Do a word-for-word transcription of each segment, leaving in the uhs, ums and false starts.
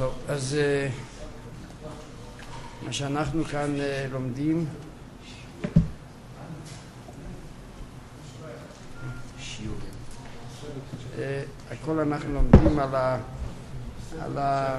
טוב, אז מה שאנחנו כאן לומדים הכל אנחנו לומדים על ה... על ה...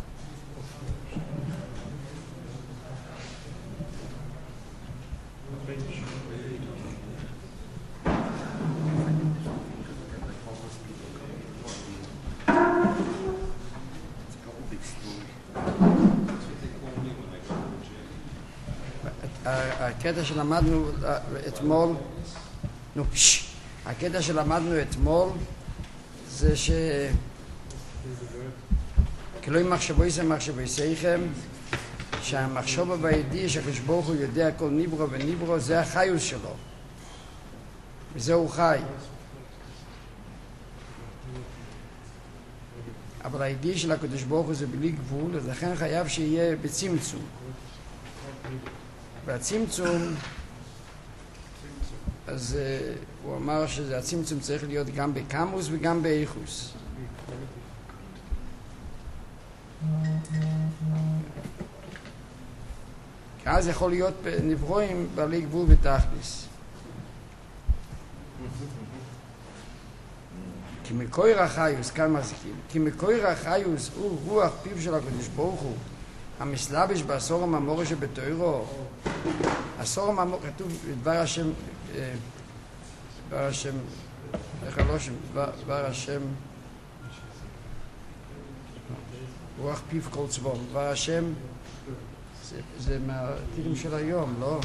הקטע שלמדנו אתמול, נו, פש, הקטע שלמדנו אתמול זה ש... כלוי מחשבו יסם מחשבו יסייכם, שהמחשוב בידי שהקדוש ברוך הוא יודע כל ניברו וניברו, זה החיוס שלו, וזהו חי. אבל הידי של הקדוש ברוך הוא זה בלי גבול, אז לכן חייב שיהיה בצמצום. והצמצום, אז uh, הוא אמר שהצמצום צריך להיות גם בקמוס וגם באיכוס. כי אז יכול להיות נברואים בעלי גבול ותכלס. כי מקויר החיוס, כאן מחזיקים, כי מקויר החיוס הוא רוח פיו של הקדוש ברוך הוא, המסלבש בעשור הממורה שבתוירו. עשור הממורה, כתוב דבר השם, דבר השם, איך לא שם, דבר השם, רוח פיו כל צבום, דבר השם, זה, זה מהתירים של היום, לא?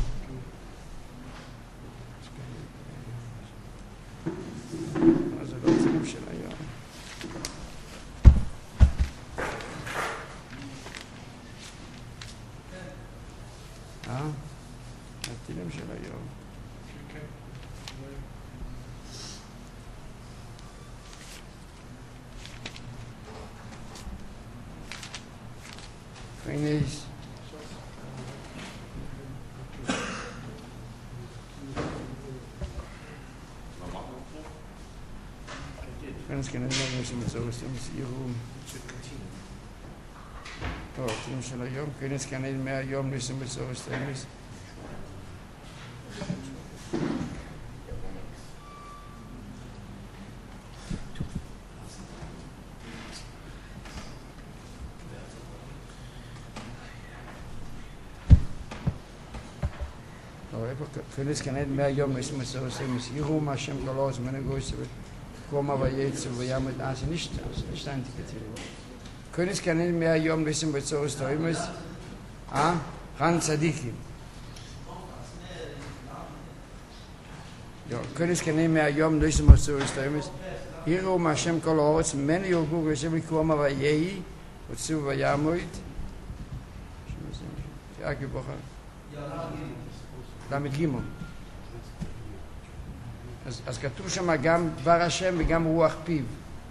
זה לא התירים של היום. אה? התירים של היום. Finish. Finish can I know some so some יום. טוב, התירים של היום. Finish can I מהיום ניסים בסורס תמיס. Finish can I מהיום ניסים בסורס תמיס. יראו מה שם גלו זמן גויס קומה וייצ וימות אז nicht nicht antiketieren. König kann nicht mehr Yom wissen mit so ist Träumes. Ah, ran Tzadikim. Ja, König kann nicht mehr Yom wissen mit so ist Träumes. Hier um Hashem kol haaretz men yogu geshem koma vayei und zu vayamot. Ja, gebocha. damit גימון. אז, אז כתוב שם גם דבר השם וגם רוח פיו.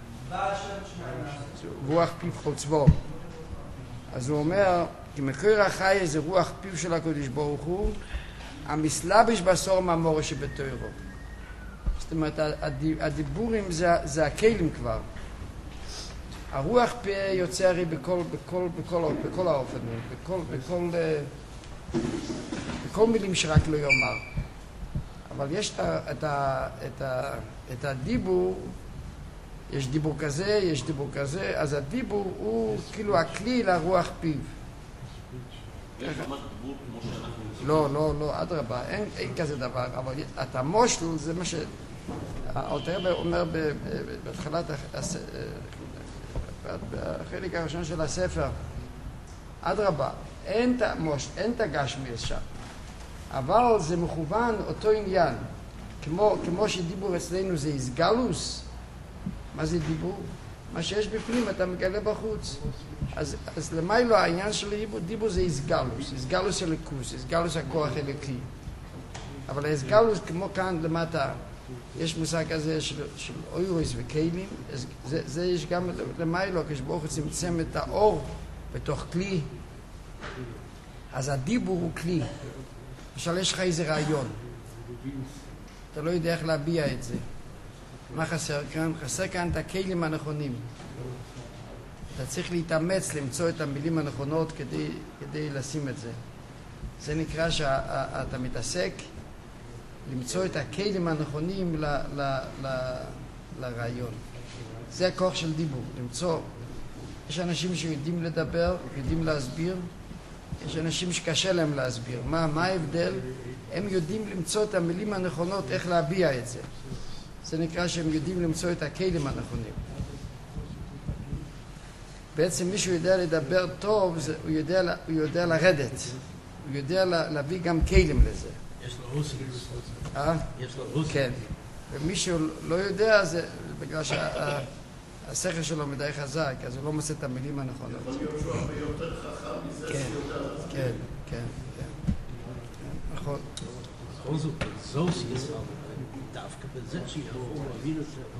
רוח פיו חוצבו. אז הוא אומר, כי מקור החי זה רוח פיו של הקדוש ברוך הוא, המסלבש בעשור מהמורה שבתוירו. זאת אומרת, הדיבורים זה, זה הכלים כבר. הרוח פה יוצא הרי בכל, בכל, בכל, בכל האופן, בכל, בכל, בכל מילים שרק לא יאמר. אבל יש את, ה, את, ה, את הדיבור, יש דיבור כזה, יש דיבור כזה, אז הדיבור הוא כאילו הכלי לרוח פיו. לא, לא, לא, אדרבה, אין, אין כזה דבר, אבל את המושל זה מה שהאלתר אומר בהתחלת בחלק הראשון של הספר. אדרבה, אין את המושל, אין את הגשמיאס שם. אבל זה מכוון אותו עניין, כמו, כמו שדיבור אצלנו זה איסגלוס. מה זה דיבור? מה שיש בפנים אתה מגלה בחוץ. אז, אז למיילו העניין של דיבור, דיבור זה איסגלוס, איסגלוס אליקוס, איסגלוס הכוח אליקי. אבל האיסגלוס כמו כאן למטה, יש מושג כזה של, של אוירוס וקיילים, זה, זה יש גם למיילו, כשברוך הוא צמצם את האור בתוך כלי, אז הדיבור הוא כלי. למשל, יש לך איזה רעיון. אתה לא יודע איך להביע את זה. מה חסר כאן? חסר כאן את הכלים הנכונים. אתה צריך להתאמץ למצוא את המילים הנכונות כדי, כדי לשים את זה. זה נקרא שאתה מתעסק למצוא את הכלים הנכונים ל, ל, ל, לרעיון. זה הכוח של דיבור, למצוא. יש אנשים שיודעים לדבר, יודעים להסביר, יש אנשים שקשה להם להסביר. מה, מה ההבדל? הם יודעים למצוא את המילים הנכונות, איך להביע את זה. זה נקרא שהם יודעים למצוא את הכלים הנכונים. בעצם מי שיודע לדבר טוב, זה, הוא, יודע, הוא יודע לרדת. הוא יודע להביא גם כלים לזה. יש לו רוסי. אה? יש לו רוסי. כן. ומי שלא יודע, זה בגלל שהשכל שלו מדי חזק, אז הוא לא מוצא את המילים הנכונות. יכול להיות שהוא הרבה יותר חכם מזה שיודע. כן, כן, כן. נכון. בכל זאת, זוס ישראל, דווקא בזה שיכול להבין את זה.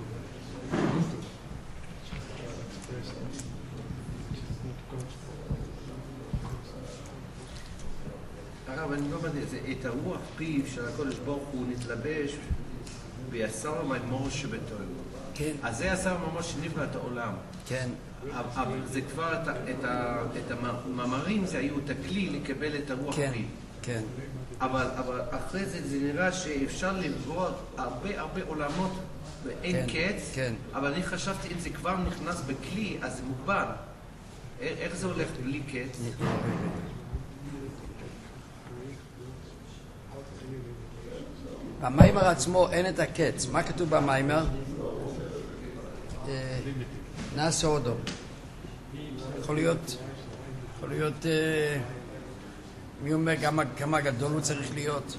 הרב, אני לא מבין, את הרוח פיו של הקודש ברוך הוא נתלבש ביסר מימור שבתוהו. כן. אז זה יסר ממש שנברא את העולם. כן. אבל זה כבר את, את, את המאמרים, זה היו את הכלי לקבל את הרוח כן, פיו. כן. אבל, אבל אחרי זה זה נראה שאפשר לברוא הרבה הרבה עולמות ואין כן, קץ, כן. אבל אני חשבתי אם זה כבר נכנס בכלי, אז זה מוגבל. איך זה הולך בלי קץ? במיימר עצמו אין את הקץ. מה כתוב במיימר? נעשה אודום. יכול להיות, יכול להיות, מי אומר כמה גדול הוא צריך להיות?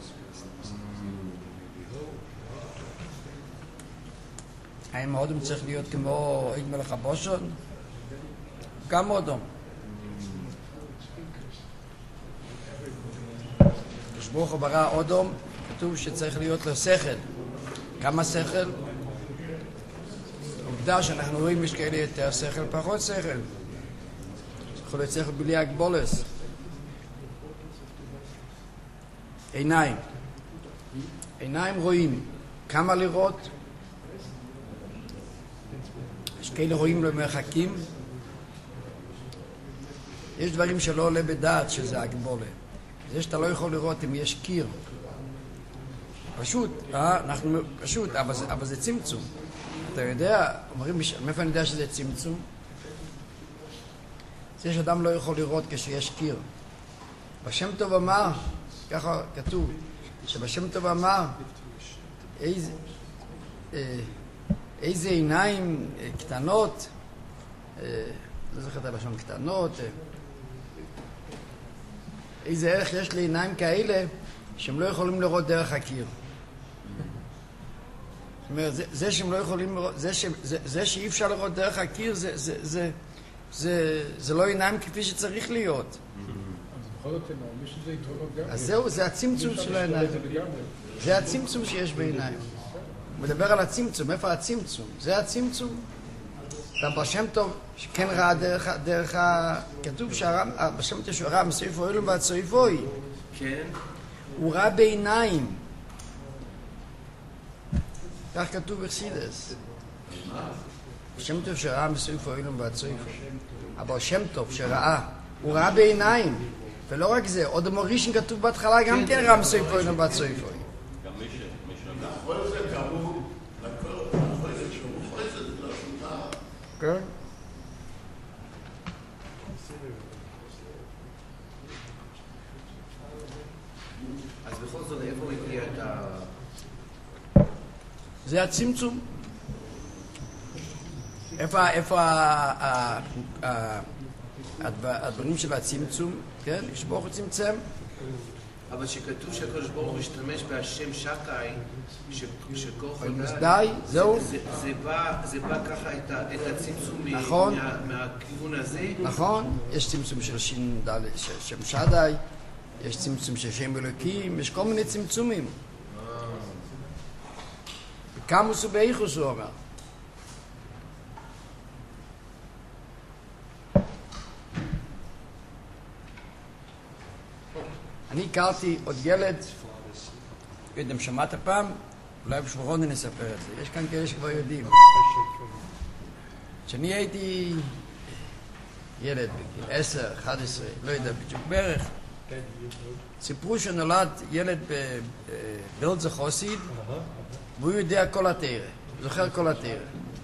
האם האודום צריך להיות כמו עיד מלך הבושון? גם אודום. כשברוך הוא ברא אודום, כתוב שצריך להיות לו שכל. כמה שכל? עובדה שאנחנו רואים יש כאלה יותר שכל, פחות שכל. יכול להיות שכל בלי הגבולס. עיניים. עיניים רואים. כמה לראות? יש כאלה רואים למרחקים. יש דברים שלא עולה בדעת שזה הגבולה. זה שאתה לא יכול לראות אם יש קיר. פשוט, אה? אנחנו פשוט, אבל זה, אבל זה צמצום. אתה יודע, אומרים, מאיפה אני יודע שזה צמצום? זה שאדם לא יכול לראות כשיש קיר. בשם טוב אמר, ככה כתוב, שבשם טוב אמר, איזה, אה, איזה עיניים אה, קטנות, אה, לא זוכר את הלשון קטנות, אה, איזה ערך יש לעיניים כאלה שהם לא יכולים לראות דרך הקיר. זאת אומרת, זה, זה שהם לא יכולים לראות, זה, ש, זה, זה שאי אפשר לראות דרך הקיר, זה, זה, זה, זה, זה לא עיניים כפי שצריך להיות. אז בכל זאת עיניים, יש איזה יתרונות גם. אז זהו, זה הצמצום של העיניים. זה הצמצום שיש בעיניים. הוא מדבר על הצמצום, איפה הצמצום? זה הצמצום. אתה בשם טוב, שכן ראה דרך, דרך ה... כתוב שבשם טוב שהוא ראה מסויפו אלו ועד סויפוי. כן. הוא ראה בעיניים. כך כתוב בחסידות. בשם טוב שראה מסויפו אלו ועד סויפוי. אבל שם טוב שראה, הוא ראה בעיניים. ולא רק זה, עוד המורישן כתוב בהתחלה גם כן ראה מסויפו אלו ועד סויפוי. גם מי שנדע. כל זה כאמור, לכל זה שהוא מופרץ את זה לשונה. כן? אז בכל זאת, איפה הגיע את ה... זה הצמצום. איפה, איפה הדברים של הצמצום, כן? כשברוך הוא צמצם. אבל שכתוב שהקדוש ברוך הוא משתמש בהשם שקאי, שכוח אז די, זהו. זה בא ככה את הצמצום מהכיוון הזה. נכון, יש צמצום של שם שדי, יש צמצום של שם אלוקים, יש כל מיני צמצומים. קמוס ובאיכוס הוא אומר. אני הכרתי עוד ילד, יודעים, שמעת פעם? אולי בשבורוני נספר את זה. יש כאן כאלה שכבר יודעים. כשאני הייתי ילד בגיל עשר, אחד עשרה, לא יודע בדיוק בערך. סיפרו שנולד ילד בבלז חוסיד, והוא יודע כל התורה, זוכר כל התורה.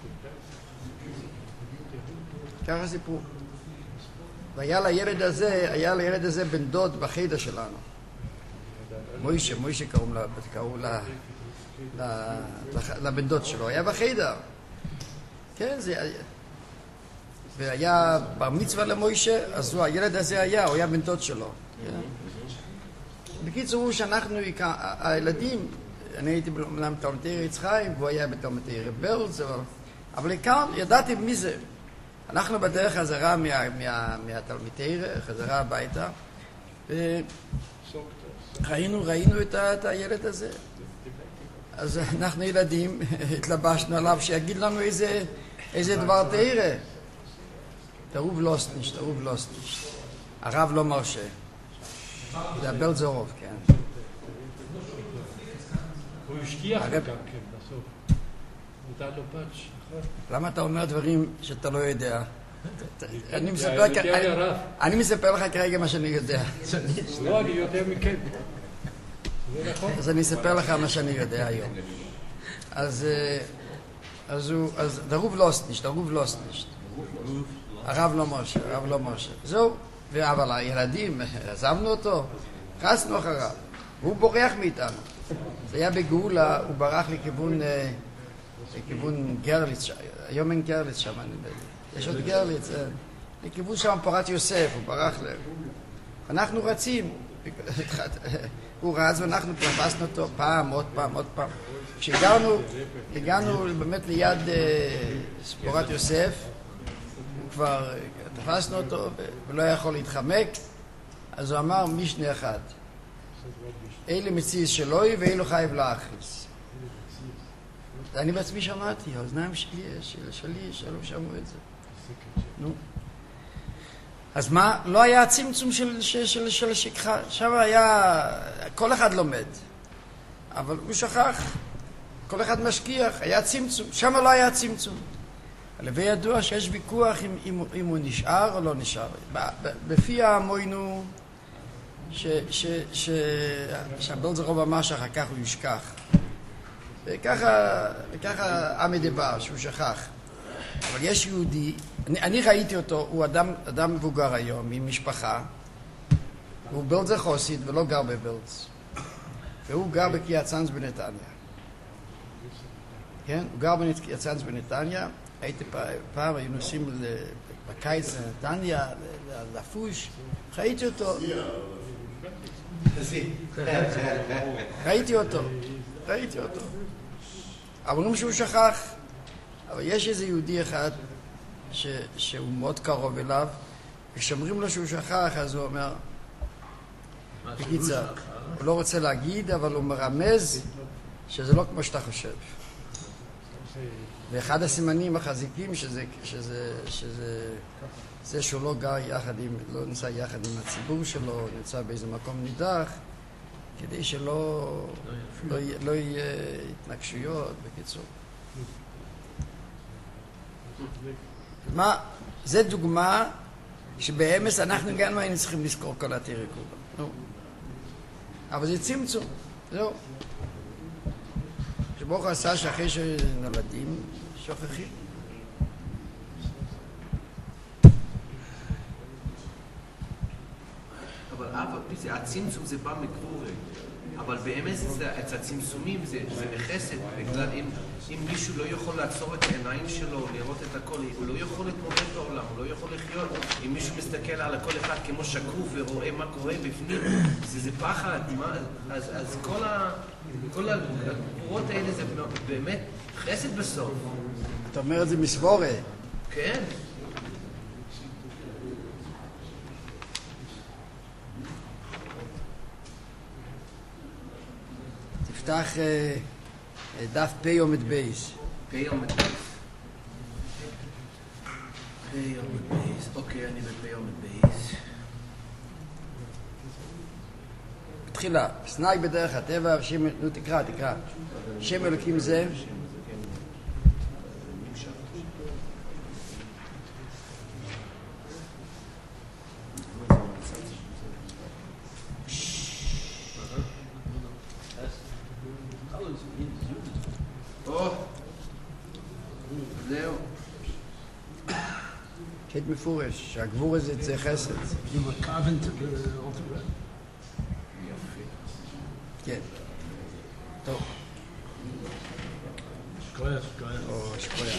ככה סיפרו. והיה לילד הזה, היה לילד הזה בן דוד בחדר שלנו. מוישה, מוישה קראו לה, קראו לה, לבן דוד שלו, היה בחדר. כן, זה... והיה בר מצווה למוישה, אז הוא, הילד הזה היה, הוא היה בן דוד שלו. כן. בקיצור, הוא שאנחנו, הילדים, אני הייתי בלמד תלמידי יצחק חיים, והוא היה בתלמידי בלז, אבל, אבל כאן ידעתי מי זה. אנחנו בדרך חזרה מה, מה, מהתלמידי, חזרה הביתה, וראינו, ראינו את, את הילד הזה. אז אנחנו ילדים, התלבשנו עליו שיגיד לנו איזה, איזה דבר תאירה. תרוב לוסניש, תרוב לוסניש. הרב לא מרשה. זה הבלזורוב, כן. הוא השקיח גם כן בסוף. נתן לו פאץ'. למה אתה אומר דברים שאתה לא יודע? אני מספר לך כרגע מה שאני יודע. לא, אני יודע מכן. אז אני אספר לך מה שאני יודע היום. אז הוא, אז דרוב לוסניש, דרוב לוסניש. הרב לא מרשה, הרב לא מרשה. זהו, אבל הילדים, עזבנו אותו, חסנו אחריו. הוא בורח מאיתנו. זה היה בגאולה, הוא ברח לכיוון, לכיוון גרליץ, היום אין גרליץ שם, יש עוד גרליץ, לכיוון שם פורת יוסף, הוא ברח להם. אנחנו רצים, הוא רץ ואנחנו תפסנו אותו פעם, עוד פעם, עוד פעם. כשהגענו, הגענו באמת ליד פורת יוסף, כבר תפסנו אותו ולא יכול להתחמק, אז הוא אמר משנה אחד, אלה מציז שלוי ואילו חייב לאחיס. אני בעצמי שמעתי, האוזניים שלי, שלי, שלא שמעו את זה. נו. אז מה? לא היה צמצום של, של, של, של השכחה, שם היה, כל אחד לומד, אבל הוא שכח, כל אחד משכיח, היה צמצום, שם לא היה צמצום. הלווי ידוע שיש ויכוח אם, אם, אם הוא נשאר או לא נשאר. בפי המוינו שהבלזרוב אמר שאחר כך הוא ישכח. וככה, וככה עמי דבר שהוא שכח. אבל יש יהודי, אני, אני ראיתי אותו, הוא אדם, אדם מבוגר היום, עם משפחה. הוא בלזר חוסית ולא גר בבלז. והוא גר בקריית צאנז בנתניה. כן? הוא גר בקריית צאנז בנתניה. הייתי פעם, היו נוסעים בקיץ לנתניה, לפוש, ראיתי אותו. ראיתי אותו, ראיתי אותו. אמרו שהוא שכח, אבל יש איזה יהודי אחד שהוא מאוד קרוב אליו, וכשאומרים לו שהוא שכח, אז הוא אומר, בקיצר, הוא לא רוצה להגיד, אבל הוא מרמז שזה לא כמו שאתה חושב. ואחד הסימנים החזיקים שזה, שזה, שזה, זה שהוא לא גר יחד עם, לא נמצא יחד עם הציבור שלו, נמצא באיזה מקום נידח, כדי שלא, לא, לא יהיה התנגשויות, בקיצור. מה, זה דוגמה שבאמס אנחנו גם היינו צריכים לזכור כל התירי כולה. אבל זה צמצום, זהו. שברוך עשה שאחרי שנולדים, שוכחים. אבל אבא, הצמצום זה בא מגבורי, אבל באמת את הצמצומים זה מחסד, בגלל אם מישהו לא יכול לעצור את העיניים שלו, לראות את הכל, הוא לא יכול להתמודד בעולם, הוא לא יכול לחיות. אם מישהו מסתכל על הכל אחד כמו שקוף ורואה מה קורה בפנים, זה פחד. אז כל הגבורות האלה זה באמת חסד בסוף. אתה אומר את זה מסבורה. כן. תפתח דף פי עומד בייס. פי עומד בייס. פי עומד בייס. אוקיי, אני בפי עומד בייס. תחילה, סנאי בדרך הטבע, שם, נו תקרא, תקרא. שם אלוקים זה? steht מפורש, שהגבור הזה זה חסד. You were carved to the altar. כן. טוב. שכוייך, שכוייך. או שקויה.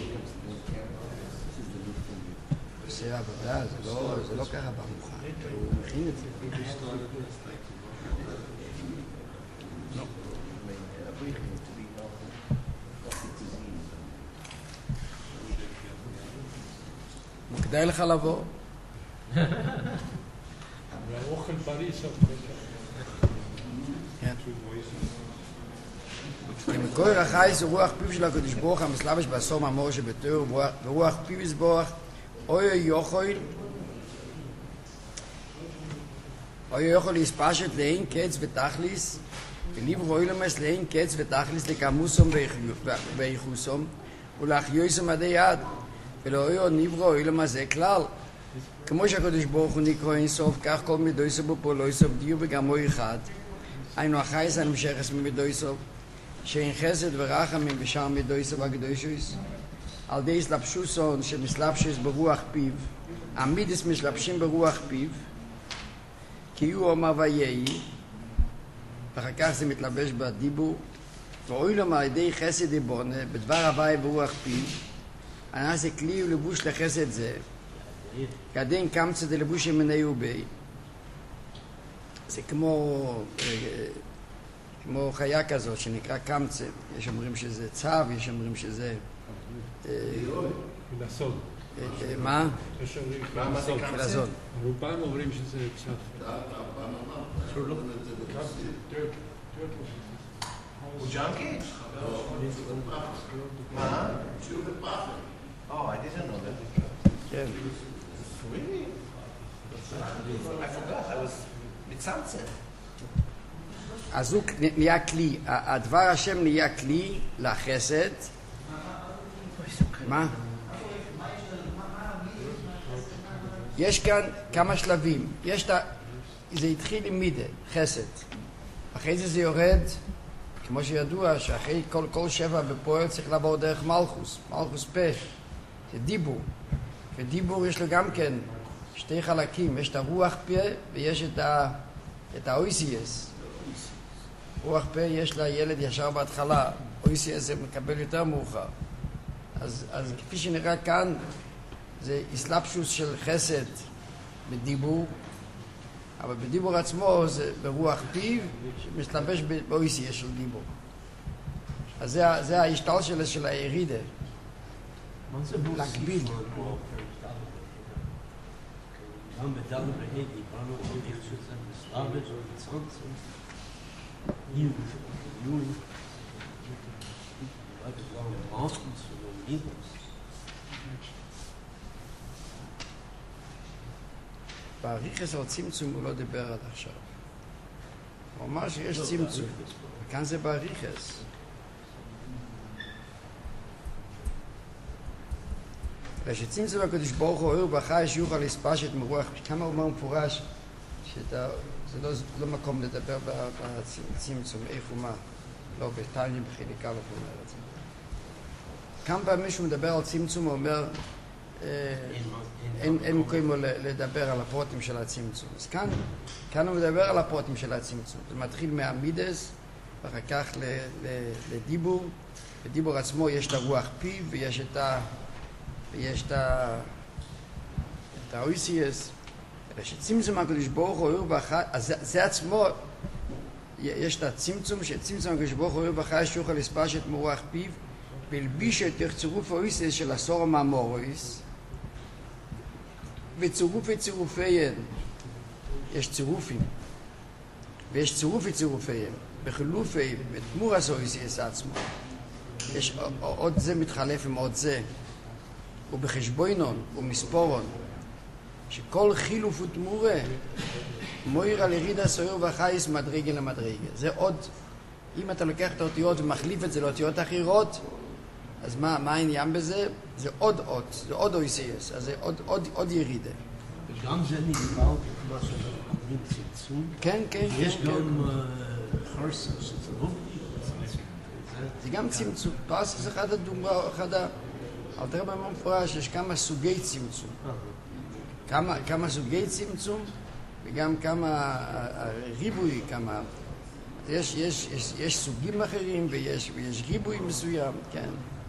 עושה עבודה, זה לא, זה לא ככה במוכן. הוא מכין את זה. לא. כדאי לך לבוא. והאוכל בריא שם. כן. כמקור החייס הוא רוח פיו של הקדוש ברוך המסלבש בעשור מאמור שבתור ורוח פיו יסבורך אוי יוכל אוי יוכל להספשת לאין קץ ותכליס וליב רואי למס לאין קץ ותכליס לקמוסום ואיחוסום ולאחיוסום עדי יד ולאוי נברא אילם הזה כלל כמו שהקדוש ברוך הוא נקרא אינסוף כך כל מידויסו בפולויסו דיו בגמו אחד היינו החייס הנמשכס ממידויסו שאין חסד ורחמים בשאר מידויסו והקדושוס על די סלבשוסון שמסלבשוס ברוח פיו עמידס מסלבשים ברוח פיו כי הוא אומר ויהי ואחר כך זה מתלבש בדיבור ואוי לו על ידי חסד יבונה בדבר הוואי ברוח פיו אני זה כלי ולבוש לחסד זה כדין קמצא דלבוש ימני ובי זה כמו כמו חיה כזאת שנקרא קמצא יש אומרים שזה צו, יש אומרים שזה פילסון. מה? יש אומרים פילסון. פילסון. רובם אומרים שזה צו. הוא ג'אנקי? מה? Oh, I didn't know that. כן. Really? I forgot, I was מצמצם. אז הוא נהיה כלי, הדבר השם נהיה כלי לחסד. מה? יש כאן כמה שלבים. יש את ה... זה התחיל עם מידה, חסד. אחרי זה זה יורד, כמו שידוע, שאחרי כל, כל שבע בפועל צריך לעבור דרך מלכוס, מלכוס פה. זה דיבור. ודיבור יש לו גם כן שתי חלקים. יש את הרוח פה ויש את ה... את האויסיאס. רוח פה יש לה ילד ישר בהתחלה, אויסיאס זה מקבל יותר מאוחר. אז, אז כפי שנראה כאן, זה אסלאפשוס של חסד בדיבור, אבל בדיבור עצמו זה ברוח פיו שמסלבש באויסיאס של דיבור. אז זה, זה ההשתל של, של הירידה. להגביל. גם בדל ובהי דיברנו על יחסות זה מסלבש ומצמצם. Juden, Juden, Leute sagen, Auskunft von Jesus. בעריכס על צמצום הוא לא דיבר עד עכשיו. הוא אמר שיש צמצום. כאן זה בעריכס. כשצמצום הקדוש ברוך הוא אור בחי שיוכל לספשת מרוח, כמה הוא אומר מפורש שאתה... זה לא, לא מקום לדבר בצמצום, איך ומה. לא, בטניה בחליקה לא אומר את זה. כמה פעמים מישהו מדבר על צמצום, הוא אומר, אין, אין מקום לדבר על הפרוטים של הצמצום. אז כאן, כאן הוא מדבר על הפרוטים של הצמצום. זה מתחיל מהמידס, ואחר כך ל, ל, לדיבור. בדיבור עצמו יש את הרוח פיו, ויש את ה... ויש את ה... את האויסיאס. שצמצום הקדוש ברוך הוא אור בחי, אז זה, זה עצמו, יש את הצמצום, שצמצום הקדוש ברוך הוא אור בחי שיוכל לספשת מרוח פיו, בלביש את צירוף האויסיס של עשור המאמורויס, וצירופי צירופיהם, יש צירופים, ויש צירופי צירופיהם, בחילופי, בתמור האויסיס עצמו, יש עוד זה מתחלף עם עוד זה, ובחשבוינון, ומספורון, שכל חילוף ותמורה מויר על יריד הסויר והחייס מדרגה למדרגה. זה עוד, אם אתה לוקח את האותיות ומחליף את זה לאותיות אחרות, אז מה, מה העניין בזה? זה עוד עוד, זה עוד אויסיאס, אז זה עוד, עוד, עוד ירידה. וגם זה נקרא מה שאנחנו קוראים צמצום. כן, כן, יש כן. גם חרסה, שזה לא... זה גם צמצום. פרס זה אחד הדוגמה, אחד אלתר רבי אומר מפורש, יש כמה סוגי צמצום. כמה, כמה סוגי צמצום, וגם כמה ריבוי, כמה... יש, יש, יש, יש סוגים אחרים, ויש, ויש ריבוי מסוים, כן.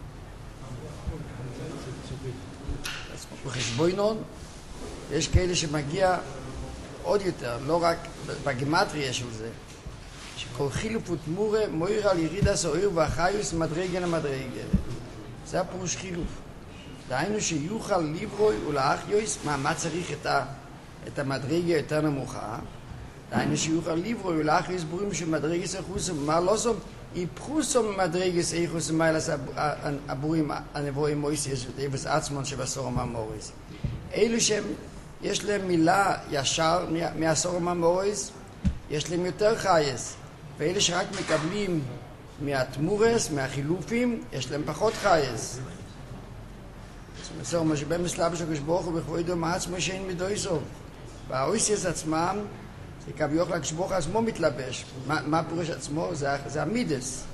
בחשבונון, יש כאלה שמגיע עוד יותר, לא רק בגימטריה של זה, שכל חילוף ותמורה מויר על ירידס האויר והחיוס מדרגה למדרגה. זה הפירוש חילוף. דהיינו שיוכל ליברוי ולאחיוס, מה, מה צריך את, ה, את המדרגה יותר נמוכה? דהיינו שיוכל ליברוי ולאחיוס בורים של מדרגס איכוסם, מה לא סום? יפחוסם מדרגס איכוסם מיילס הבורים הנבואים מויסיס ותאבס עצמון שבסורם המוריס. אלו שהם, יש להם מילה ישר מהסורם המוריס, יש להם יותר חייס. ואלה שרק מקבלים מהתמורס, מהחילופים, יש להם פחות חייס. זאת אומרת, שבהם מסלאב של כשבוך ובכבודו מעצמו שאין מדויסו. והאויסיס עצמם, זה כביוך לכשבוך עצמו מתלבש. מה, מה פירוש עצמו? זה, זה המידס.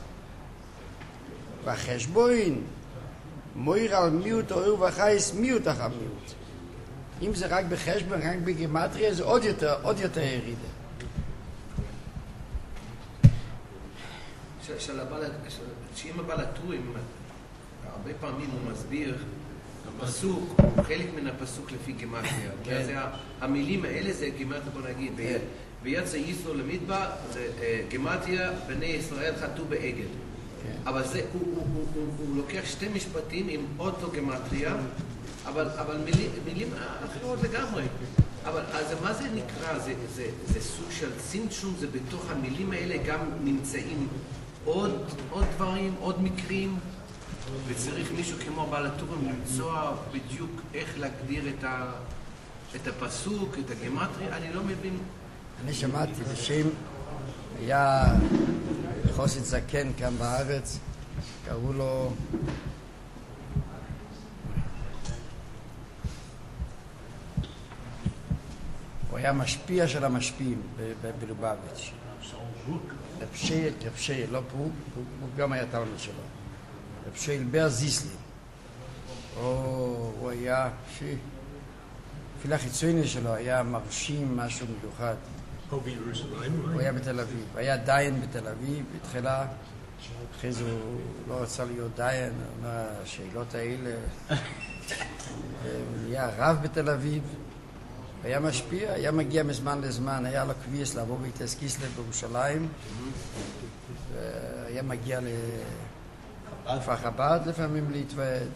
והחשבוין, מויר על מיעוט אויר וחייס מיעוט אחר מיעוט. אם זה רק בחשבון, רק בגימטריה, זה עוד יותר, עוד יותר ירידה. שאם הבעל הטורים, הרבה פעמים הוא מסביר הפסוק, חלק מן הפסוק לפי גימטריה. אז המילים האלה זה גימטריה, בוא נגיד, ויצא ישרו למדבר, זה גימטריה, בני ישראל חטאו בעגל. אבל הוא לוקח שתי משפטים עם אותו גימטריה, אבל מילים אחרות לגמרי. אבל אז מה זה נקרא? זה סוג של צמצום, זה בתוך המילים האלה גם נמצאים עוד, עוד דברים, עוד מקרים, וצריך מישהו כמו בעל הטורים למצוא בדיוק איך להגדיר את, ה, את הפסוק, את הגימטריה, אני לא מבין. אני שמעתי בשם, היה חוסית זקן כאן בארץ, קראו לו הוא היה משפיע של המשפיעים בלובביץ'. רב שייל, רב שייל, לא פה, הוא גם היה תלמיד שלו. רב שייל בר זיסלי. הוא היה, אפילו החיצוני שלו היה מרשים משהו מיוחד. פה בירושלים? הוא היה בתל אביב. היה דיין בתל אביב, בתחילה. אחרי זה הוא לא רצה להיות דיין, הוא אמר, השאלות האלה. הוא היה רב בתל אביב. היה משפיע, היה מגיע מזמן לזמן, היה לו כביס לעבור ביטס קיסלב בירושלים, היה מגיע לכפר חב"ד לפעמים להתוועד,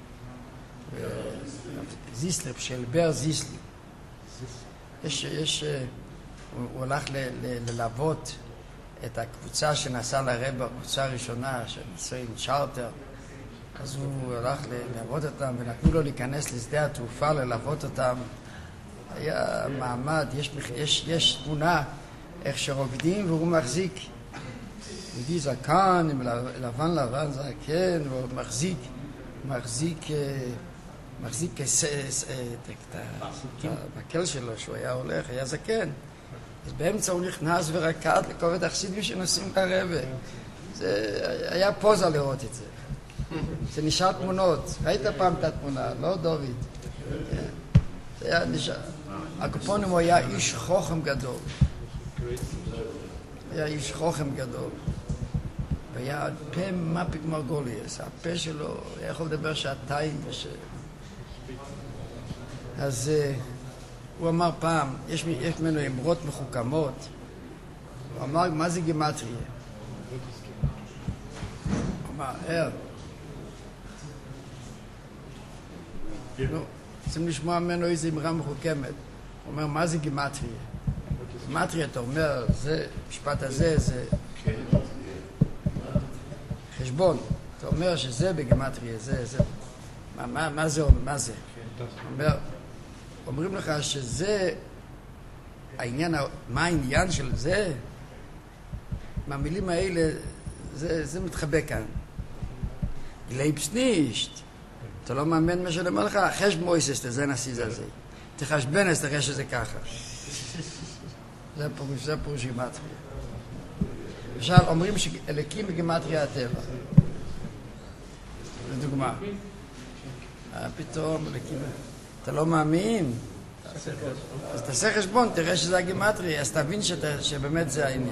זיסלב, של בר זיסלי. יש, יש, הוא הלך ללוות את הקבוצה שנסעה לרב, הקבוצה הראשונה שנסעה עם צ'רטר, אז הוא הלך ללוות אותם ונתנו לו להיכנס לשדה התעופה ללוות אותם. היה מעמד, יש, יש, יש תמונה איך שרוקדים והוא מחזיק יהודי זקן עם לבן לבן זקן והוא מחזיק מחזיק מחזיק את המקל שלו שהוא היה הולך, היה זקן, אז באמצע הוא נכנס ורקד לכובד החסידים שנוסעים כרבה. זה היה פוזה לראות את זה, זה נשאר תמונות. ראית פעם את התמונה, לא דוד? זה היה נשאר. הקופונים הוא היה איש חוכם גדול. היה איש חוכם גדול. והיה פה מפיק מרגוליאס. הפה שלו היה יכול לדבר שעתיים. וש... אז uh, הוא אמר פעם, יש, יש ממנו אמרות מחוכמות. הוא אמר, מה זה גימטריה? הוא אמר, ער. נו, צריכים לשמוע ממנו איזו אמרה מחוכמת. הוא אומר, מה זה גימטריה? גימטריה, אתה אומר, זה, משפט הזה, זה חשבון. אתה אומר שזה בגימטריה, זה, זה. מה, מה, מה זה, מה זה? אומר, אומרים לך שזה העניין, מה העניין של זה? מהמילים האלה, זה, זה מתחבא כאן. גלייבס נישט. אתה לא מאמן מה שאני אומר לך, חשב מויסס, זה נסיז הזה. תחשבן, אז תראה שזה ככה. זה פירוש, זה פירוש גימטריה. עכשיו, אומרים שאלוקים בגימטריה הטבע. לדוגמה. מה פתאום? אתה לא מאמין? אז תעשה חשבון, תראה שזה הגימטרי, אז תבין שאתה, שבאמת זה העניין.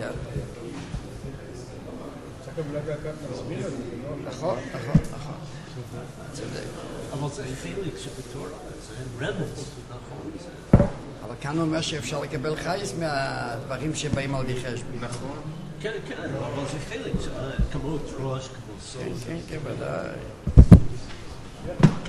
צריך גם לדעת להסביר את זה, לא? נכון, נכון, נכון. צודק. אבל זה חלק שבתורה, זה רמז, נכון? אבל כאן הוא אומר שאפשר לקבל חייס מהדברים שבאים על ידי חשבון. נכון. כן, כן, אבל זה חלק, כמו ראש, כמו סוף. כן, כן, כן, ודאי.